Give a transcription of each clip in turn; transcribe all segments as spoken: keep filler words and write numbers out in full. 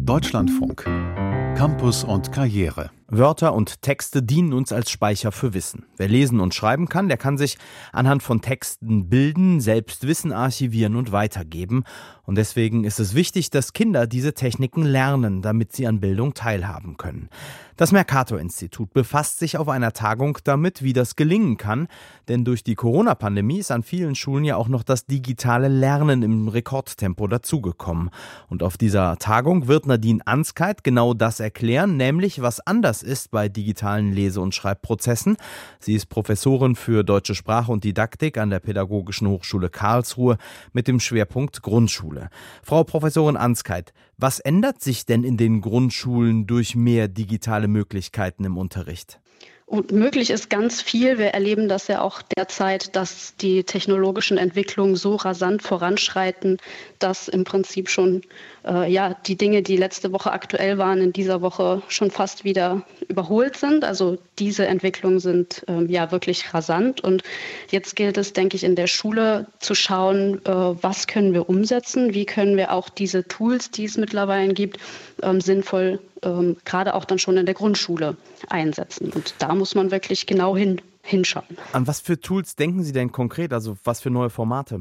Deutschlandfunk. Campus und Karriere. Wörter und Texte dienen uns als Speicher für Wissen. Wer lesen und schreiben kann, der kann sich anhand von Texten bilden, selbst Wissen archivieren und weitergeben. Und deswegen ist es wichtig, dass Kinder diese Techniken lernen, damit sie an Bildung teilhaben können. Das Mercator-Institut befasst sich auf einer Tagung damit, wie das gelingen kann. Denn durch die Corona-Pandemie ist an vielen Schulen ja auch noch das digitale Lernen im Rekordtempo dazugekommen. Und auf dieser Tagung wird Nadine Anskeit genau das erklären, nämlich was anders ist bei digitalen Lese- und Schreibprozessen. Sie ist Professorin für Deutsche Sprache und Didaktik an der Pädagogischen Hochschule Karlsruhe mit dem Schwerpunkt Grundschule. Frau Professorin Anskeit, was ändert sich denn in den Grundschulen durch mehr digitale Möglichkeiten im Unterricht? Und möglich ist ganz viel. Wir erleben das ja auch derzeit, dass die technologischen Entwicklungen so rasant voranschreiten, dass im Prinzip schon äh, ja, die Dinge, die letzte Woche aktuell waren, in dieser Woche schon fast wieder überholt sind. Also diese Entwicklungen sind ähm, ja wirklich rasant. Und jetzt gilt es, denke ich, in der Schule zu schauen, äh, was können wir umsetzen, wie können wir auch diese Tools, die es mittlerweile gibt, ähm, sinnvoll ähm, gerade auch dann schon in der Grundschule einsetzen. Und da muss man wirklich genau hin, hinschauen. An was für Tools denken Sie denn konkret? Also was für neue Formate?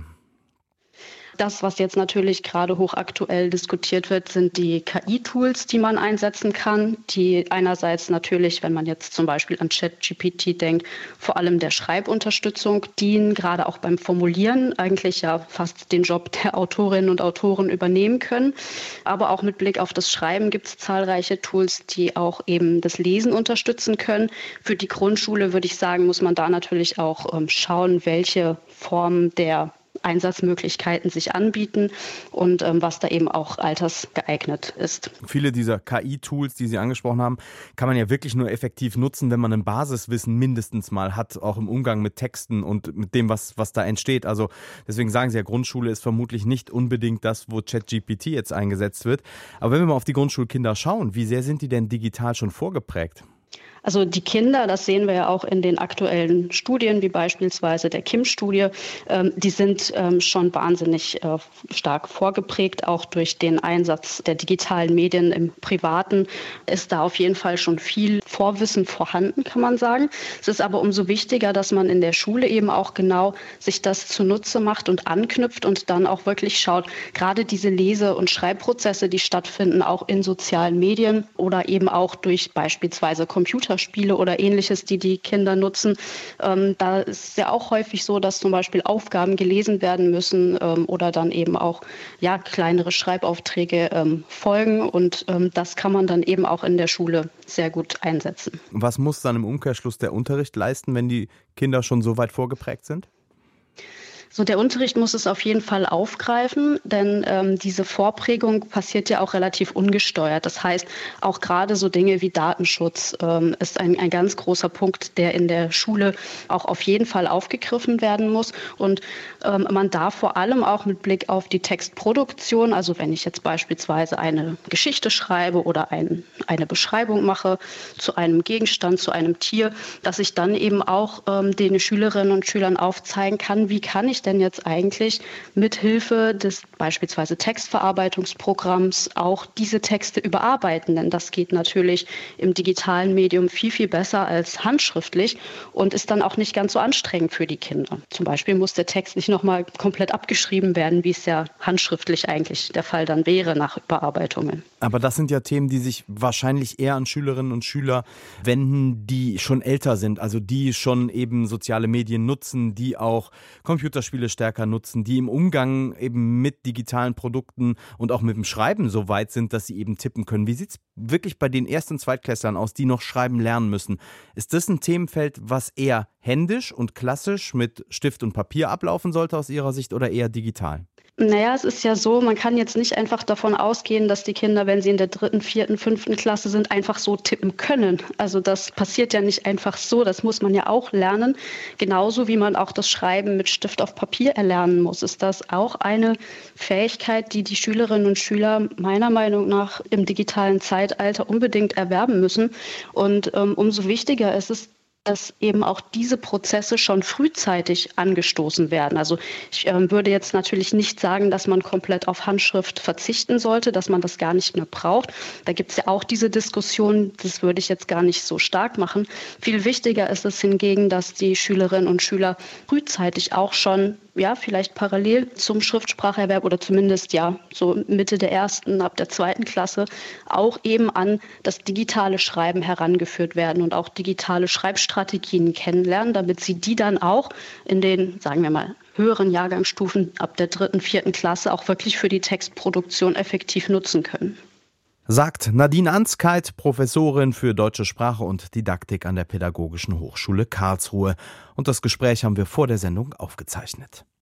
Das, was jetzt natürlich gerade hochaktuell diskutiert wird, sind die K I-Tools, die man einsetzen kann, die einerseits natürlich, wenn man jetzt zum Beispiel an ChatGPT denkt, vor allem der Schreibunterstützung dienen, gerade auch beim Formulieren eigentlich ja fast den Job der Autorinnen und Autoren übernehmen können. Aber auch mit Blick auf das Schreiben gibt es zahlreiche Tools, die auch eben das Lesen unterstützen können. Für die Grundschule würde ich sagen, muss man da natürlich auch ähm, schauen, welche Form der Einsatzmöglichkeiten sich anbieten und ähm, was da eben auch altersgeeignet ist. Viele dieser K I-Tools, die Sie angesprochen haben, kann man ja wirklich nur effektiv nutzen, wenn man ein Basiswissen mindestens mal hat, auch im Umgang mit Texten und mit dem, was, was da entsteht. Also deswegen sagen Sie ja, Grundschule ist vermutlich nicht unbedingt das, wo ChatGPT jetzt eingesetzt wird. Aber wenn wir mal auf die Grundschulkinder schauen, wie sehr sind die denn digital schon vorgeprägt? Also die Kinder, das sehen wir ja auch in den aktuellen Studien, wie beispielsweise der Kim-Studie, ähm, die sind ähm, schon wahnsinnig äh, stark vorgeprägt. Auch durch den Einsatz der digitalen Medien im Privaten ist da auf jeden Fall schon viel Vorwissen vorhanden, kann man sagen. Es ist aber umso wichtiger, dass man in der Schule eben auch genau sich das zunutze macht und anknüpft und dann auch wirklich schaut, gerade diese Lese- und Schreibprozesse, die stattfinden, auch in sozialen Medien oder eben auch durch beispielsweise Computer Spiele oder ähnliches, die die Kinder nutzen. Ähm, da ist es ja auch häufig so, dass zum Beispiel Aufgaben gelesen werden müssen ähm, oder dann eben auch ja, kleinere Schreibaufträge ähm, folgen. Und ähm, das kann man dann eben auch in der Schule sehr gut einsetzen. Was muss dann im Umkehrschluss der Unterricht leisten, wenn die Kinder schon so weit vorgeprägt sind? So, der Unterricht muss es auf jeden Fall aufgreifen, denn ähm, diese Vorprägung passiert ja auch relativ ungesteuert. Das heißt, auch gerade so Dinge wie Datenschutz ähm, ist ein, ein ganz großer Punkt, der in der Schule auch auf jeden Fall aufgegriffen werden muss. Und ähm, man darf vor allem auch mit Blick auf die Textproduktion, also wenn ich jetzt beispielsweise eine Geschichte schreibe oder ein, eine Beschreibung mache zu einem Gegenstand, zu einem Tier, dass ich dann eben auch ähm, den Schülerinnen und Schülern aufzeigen kann, wie kann ich denn jetzt eigentlich mit Hilfe des beispielsweise Textverarbeitungsprogramms auch diese Texte überarbeiten. Denn das geht natürlich im digitalen Medium viel, viel besser als handschriftlich und ist dann auch nicht ganz so anstrengend für die Kinder. Zum Beispiel muss der Text nicht nochmal komplett abgeschrieben werden, wie es ja handschriftlich eigentlich der Fall dann wäre nach Überarbeitungen. Aber das sind ja Themen, die sich wahrscheinlich eher an Schülerinnen und Schüler wenden, die schon älter sind, also die schon eben soziale Medien nutzen, die auch Computerspiele stärker nutzen, die im Umgang eben mit digitalen Produkten und auch mit dem Schreiben so weit sind, dass sie eben tippen können. Wie sieht es wirklich bei den Erst- und Zweitklässlern aus, die noch schreiben lernen müssen? Ist das ein Themenfeld, was eher händisch und klassisch mit Stift und Papier ablaufen sollte aus Ihrer Sicht oder eher digital? Naja, es ist ja so, man kann jetzt nicht einfach davon ausgehen, dass die Kinder, wenn sie in der dritten, vierten, fünften Klasse sind, einfach so tippen können. Also das passiert ja nicht einfach so, das muss man ja auch lernen. Genauso wie man auch das Schreiben mit Stift auf Papier erlernen muss, ist das auch eine Fähigkeit, die die Schülerinnen und Schüler meiner Meinung nach im digitalen Zeitalter unbedingt erwerben müssen. Und ähm, umso wichtiger ist es, dass eben auch diese Prozesse schon frühzeitig angestoßen werden. Also ich äh, würde jetzt natürlich nicht sagen, dass man komplett auf Handschrift verzichten sollte, dass man das gar nicht mehr braucht. Da gibt es ja auch diese Diskussion, das würde ich jetzt gar nicht so stark machen. Viel wichtiger ist es hingegen, dass die Schülerinnen und Schüler frühzeitig auch schon, ja, vielleicht parallel zum Schriftspracherwerb oder zumindest ja so Mitte der ersten, ab der zweiten Klasse auch eben an das digitale Schreiben herangeführt werden und auch digitale Schreibstrategien kennenlernen, damit sie die dann auch in den, sagen wir mal, höheren Jahrgangsstufen ab der dritten, vierten Klasse auch wirklich für die Textproduktion effektiv nutzen können. Sagt Nadine Anskeit, Professorin für Deutsche Sprache und Didaktik an der Pädagogischen Hochschule Karlsruhe. Und das Gespräch haben wir vor der Sendung aufgezeichnet.